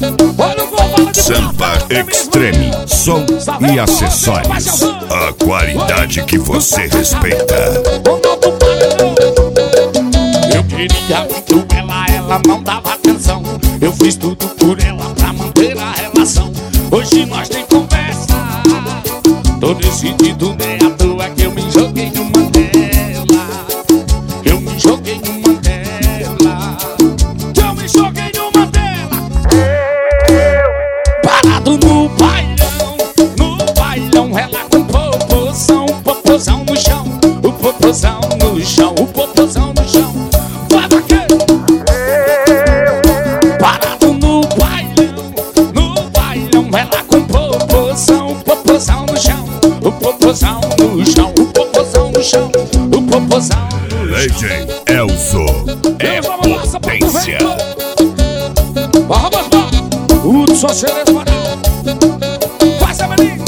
Sampa Extreme, som e acessórios. A qualidade que você respeita. Eu queria muito ela não dava atenção. Eu fiz tudo por ela pra manter a relação. Hoje nós tem conversa. Tô decidido, nem à toa que eu me joguei numa dela. Eu me joguei numa dela. Eu me joguei numa dela. Parado no bailão, ela com popozão, popozão no chão, o popozão no chão, o popozão no chão. Vai vaqueiro. Parado no bailão, ela com popozão, popozão no chão, o popozão no chão, o popozão no chão, o popozão no chão. DJ Elzo é potência. O Socialista vai ser menino.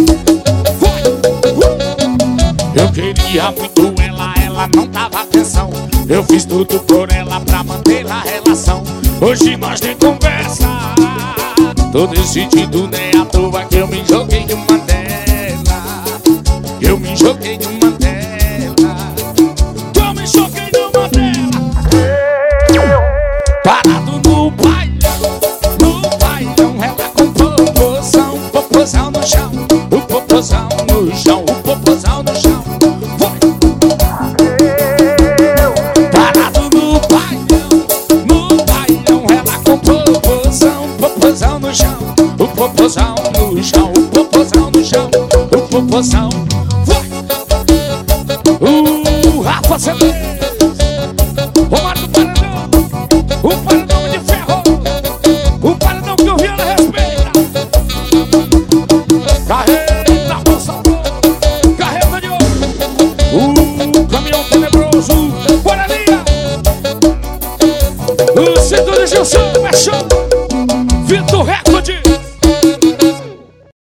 Eu queria muito ela não dava atenção. Eu fiz tudo por ela pra manter a relação. Hoje nós tem conversa. Tô decidido, nem à toa que eu me joguei numa dela. Eu me joguei numa dela. Eu me joguei numa dela. Parado no bailão, ela com popozão, popozão no chão, o popozão no chão, o popozão no chão. Vai. Parado no bailão, ela com popozão, popozão no chão, o popozão no chão, o popozão no chão, o popozão. Vai. Rafa Celes, o Mário Paradão, o Paradão de ferro, o Paradão que o Viana respeita. Carreta Moçambique, carreta de ouro, o caminhão tenebroso, Guarani, o cinto de Gilson, é show.